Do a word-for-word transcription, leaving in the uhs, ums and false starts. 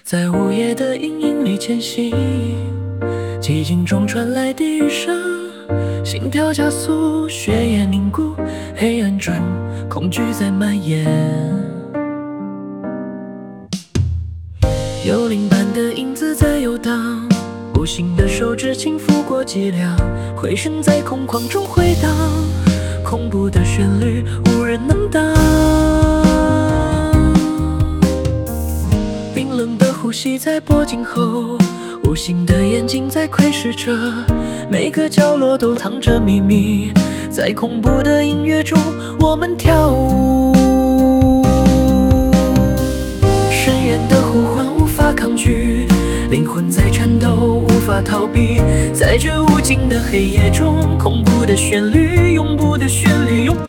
在午夜的阴影里前行，寂静中传来低语声，心跳加速，血液凝固，黑暗中恐惧在蔓延。幽灵般的影子在游荡，无形的手指轻抚过脊梁，回声在空旷中回荡，恐怖的旋律无人能挡。冰冷的呼吸在脖颈后，无形的眼睛在窥视着，每个角落都藏着秘密，在恐怖的音乐中我们跳舞。深渊的呼唤无法抗拒，灵魂在颤抖无法逃避，在这无尽的黑夜中，恐怖的旋律，永不的旋律。